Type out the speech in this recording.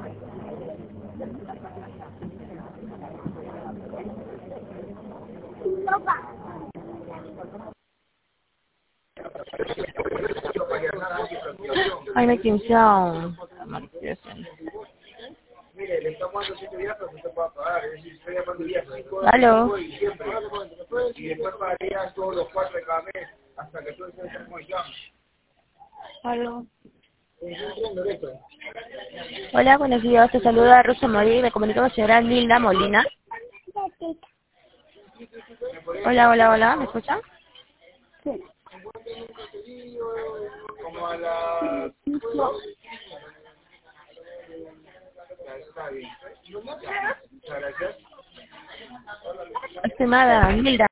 Ay, me quinceado. Mire, le estamos dando 7 días para que usted pueda pagar. Es decir, estoy llamando el día 5 ¿Aló? de diciembre. Y después pagaría todos los 4 de cada mes hasta que todo se esté muy claro. ¿Aló? Hola, buenos días. Te saluda Rosa María y me comunico con la señora Nilda Molina. Hola, hola, hola. ¿Me escuchan? Como a las... Está bien. Muchas gracias. Estimada Nilda.